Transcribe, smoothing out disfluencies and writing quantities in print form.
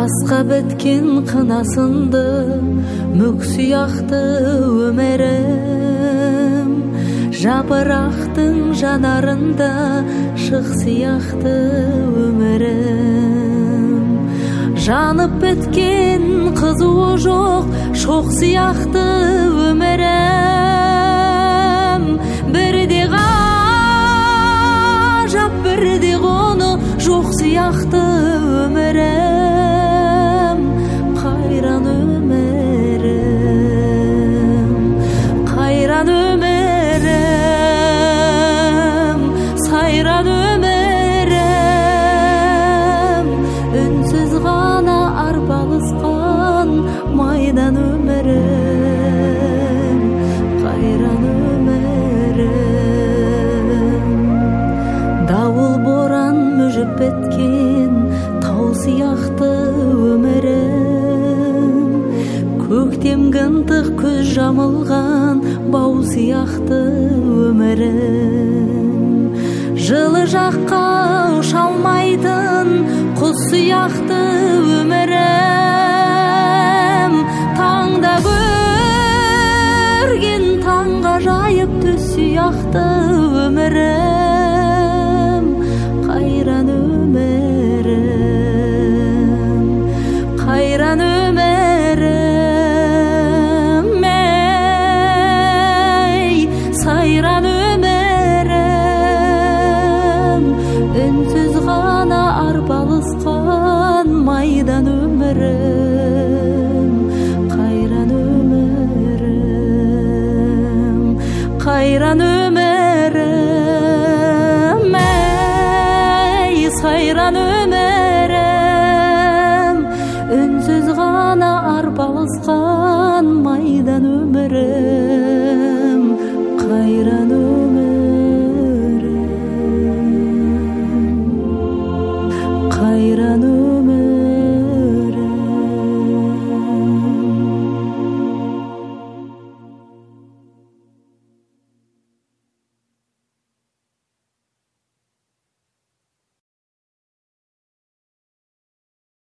тасқа біткен қынасынды мүк сияқты өмірім, жапырақтың жанарында шық сияқты өмірім, жанып біткен қызуы жоқ шоқ сияқты өмірім, бірде ғажап бірде ғоны жоқ сияқты өмірім, қайран өмірім, қайран өмірім, сайран өмірім, үнсіз ғана арпалысқан майдан өмірім, қайран өмірім. Дауыл боран мүжіп біткен тау сияқты өмірім, көктемгі ынтық көз жамылған бау сияқты өмірім, жылы жаққа ұша алмайтын құс сияқты өмірім, таңда көрген таңғажайып түс сияқты өмірім, қайран өмірім, қайран өмірім, ей, сайран өмірім, үнсіз ғана арпалысқан майдан өмірім.